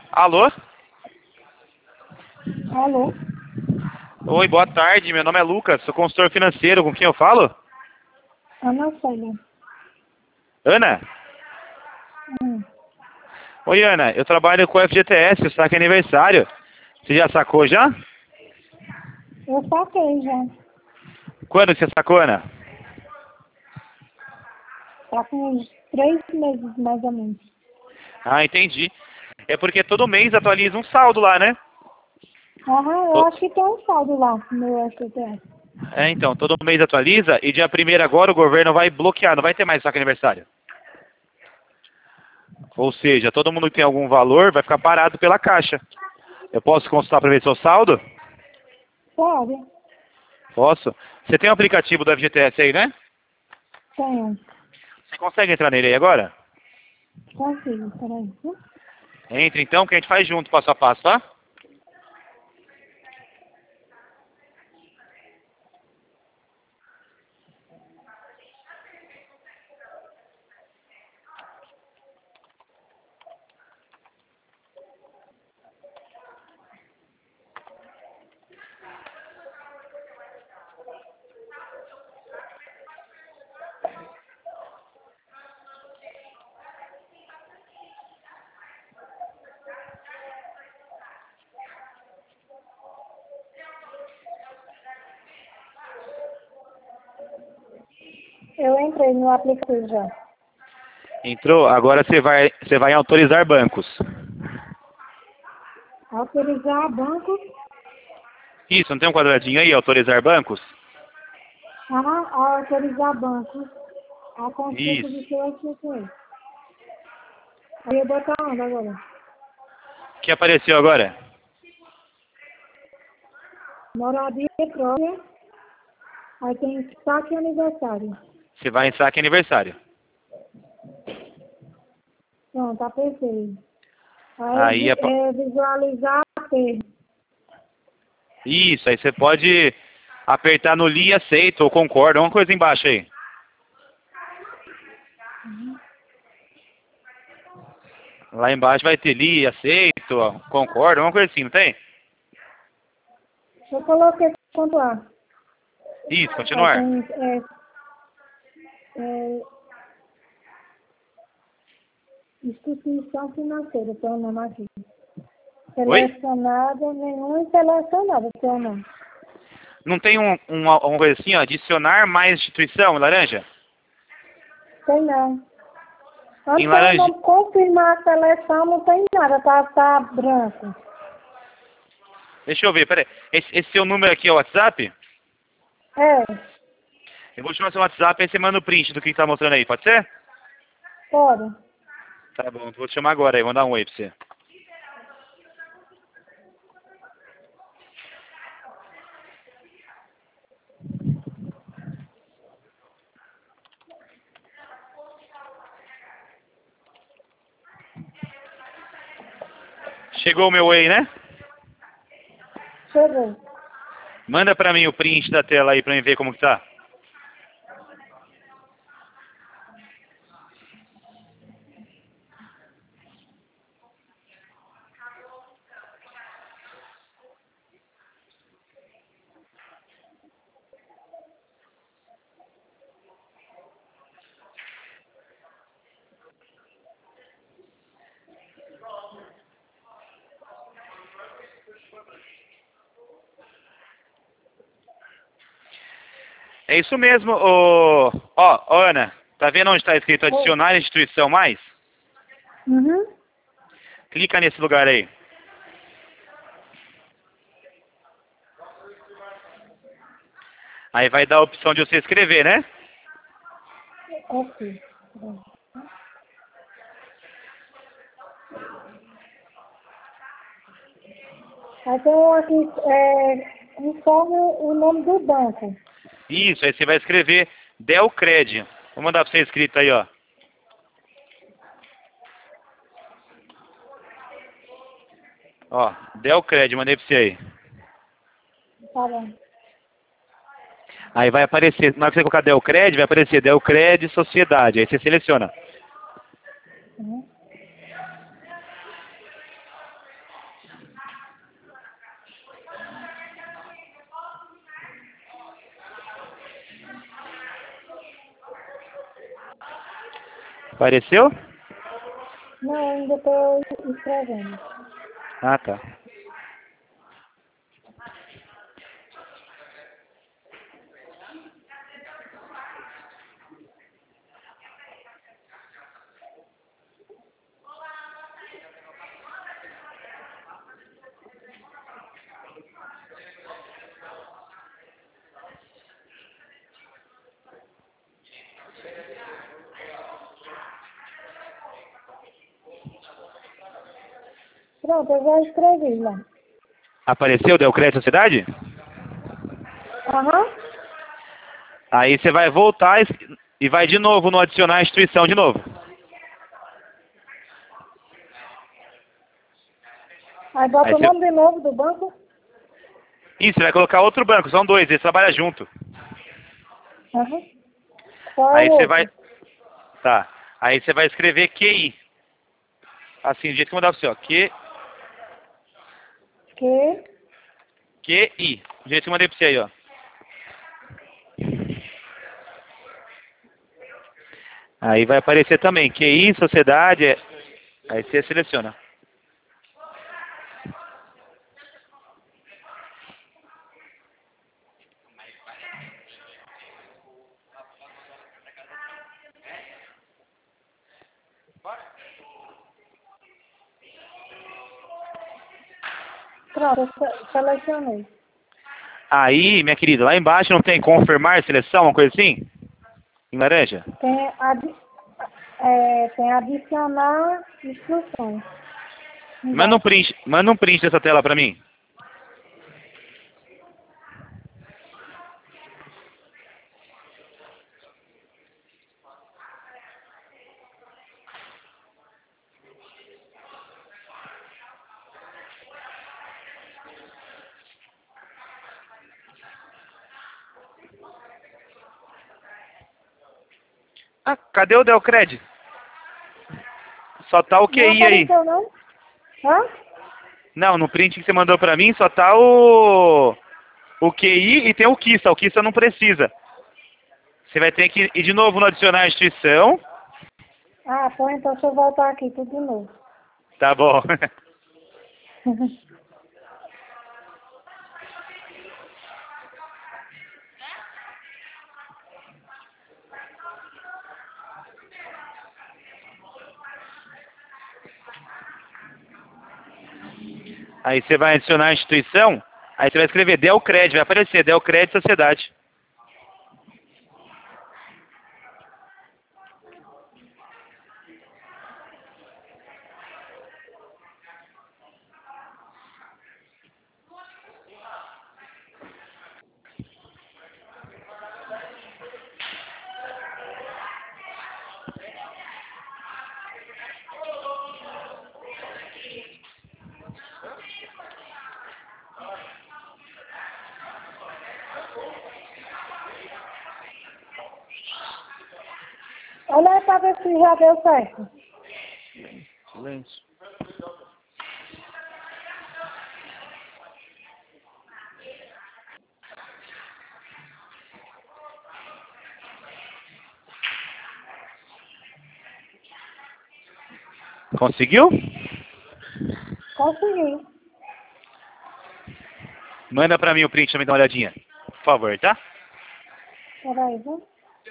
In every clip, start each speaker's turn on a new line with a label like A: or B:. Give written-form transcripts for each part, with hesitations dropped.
A: Alô?
B: Alô?
A: Oi, boa tarde. Meu nome é Lucas, sou consultor financeiro. Com quem eu falo?
B: Ana Célia.
A: Ana? Oi, Ana. Eu trabalho com o FGTS, o saque aniversário. Você já sacou já?
B: Eu saquei já.
A: Quando você sacou, Ana?
B: Tá com uns 3 meses, mais ou menos.
A: Ah, entendi. É porque todo mês atualiza um saldo lá, né?
B: Aham, eu
A: Ô,
B: acho que tem um saldo lá no STF.
A: então, todo mês atualiza e dia 1º agora o governo vai bloquear, não vai ter mais saque aniversário. Ou seja, todo mundo que tem algum valor vai ficar parado pela Caixa. Eu posso consultar para ver seu saldo?
B: Pode?
A: Posso. Você tem o aplicativo do FGTS aí, né?
B: Tenho.
A: Você consegue entrar nele aí agora?
B: Consigo, peraí.
A: Entre então, que a gente faz junto, passo a passo, tá?
B: Eu entrei no aplicativo já.
A: Entrou, agora você vai em autorizar bancos.
B: Autorizar banco.
A: Isso, não tem um quadradinho aí, autorizar bancos?
B: Aham, autorizar banco. A consulta do
A: Isso.
B: seu STF. Aí eu botar onde agora?
A: O que apareceu agora?
B: Moradia própria. Aí tem saque aniversário.
A: Você vai em saque aniversário.
B: Pronto, tá perfeito.
A: Aí,
B: Aí visualizar a perda.
A: isso, aí você pode apertar no li, aceito ou concordo, uma coisa embaixo aí. Lá embaixo vai ter li, aceito, concordo, uma coisa assim, não tem?
B: Eu coloquei pontuar.
A: Isso,
B: Aí
A: continuar.
B: tem é, instituição financeira, tem o nome aqui.
A: Oi?
B: Selecionada, nenhum selecionado, tem o nome.
A: Não tem uma coisa assim, ó, adicionar mais instituição, em laranja?
B: Tem não.
A: Em
B: Onde tem o
A: laranja.
B: nome confirmar a seleção, não tem nada, tá branco.
A: Deixa eu ver, peraí. Esse seu número aqui é o WhatsApp?
B: É,
A: Eu vou te chamar seu WhatsApp, aí você manda o print do que tá mostrando aí, pode ser?
B: pode.
A: Tá bom, vou te chamar agora aí, vou dar um oi pra você. Chegou o meu oi, né?
B: Chegou.
A: Manda pra mim o print da tela aí pra eu ver como que tá. É isso mesmo, ó, Ana, tá vendo onde tá escrito adicionar instituição mais?
B: Uhum.
A: Clica nesse lugar aí. Aí vai dar a opção de você escrever, né?
B: Ok. Aí tem aqui, informe o nome do banco.
A: Isso, aí você vai escrever Delcred. Vou mandar pra você escrito aí, ó. Ó, Delcred, mandei pra você aí.
B: Tá bom.
A: Aí vai aparecer, na hora que você colocar Delcred, vai aparecer Delcred Sociedade. Aí você seleciona.
B: Uhum.
A: Apareceu?
B: Não, ainda estou escrevendo.
A: Ah, tá.
B: Pronto, eu já escrevi lá.
A: Apareceu? Deu crédito à sociedade?
B: Aham.
A: Aí você vai voltar e vai de novo no adicionar a instituição de novo.
B: Aí bota
A: Aí
B: o
A: você...
B: nome de novo do banco.
A: Isso, você vai colocar outro banco, são dois, eles trabalham junto.
B: Aham. Qual é
A: Aí
B: o
A: você vai...
B: outro?
A: Tá. Aí você vai escrever QI. Assim, do jeito que eu mandar pra você, ó.
B: Que?
A: QI. Do jeito que eu mandei pra você aí, ó. Aí vai aparecer também QI, sociedade. Aí você seleciona.
B: Pronto, eu selecionei.
A: Aí, minha querida, lá embaixo não tem confirmar seleção, uma coisa assim? Em laranja?
B: Tem adicionar instruções. Embaixo.
A: Manda um print dessa tela pra mim. Ah, cadê o Delcred? Só tá o
B: Não
A: QI aí.
B: apareceu, não? Hã?
A: Não, no print que você mandou pra mim só tá o QI e tem o Kissa. O Kissa não precisa. Você vai ter que ir de novo no adicionar a instituição.
B: Ah, pô, então deixa eu voltar aqui tudo de novo.
A: Tá bom. Aí você vai adicionar a instituição. Aí você vai escrever Delcred. Vai aparecer Delcred Sociedade.
B: Olha aí pra ver se já deu certo.
A: Silêncio. Conseguiu?
B: Consegui.
A: Manda pra mim o print também, dá uma olhadinha. Por favor, tá?
B: Peraí, viu?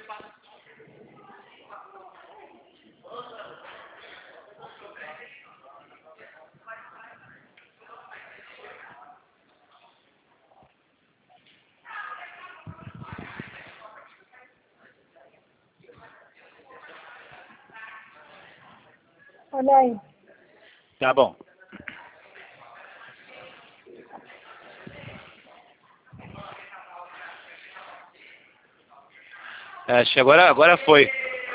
B: Olha aí.
A: Tá bom. Acho que agora foi.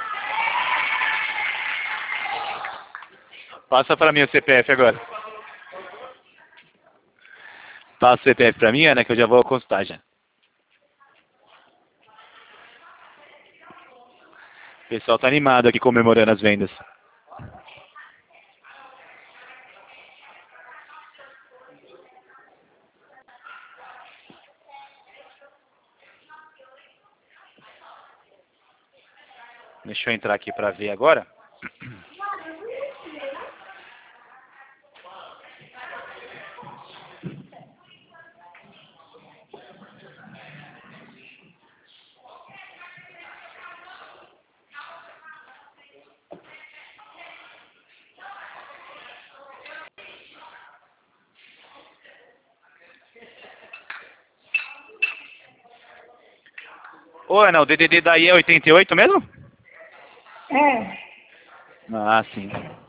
A: Passa pra mim o CPF agora. Passa o CPF pra mim, Ana, que eu já vou consultar já. O pessoal tá animado aqui comemorando as vendas. Deixa eu entrar aqui pra ver agora. Ô, Ana, o DDD daí é 88 mesmo?
B: É.
A: Ah, sim.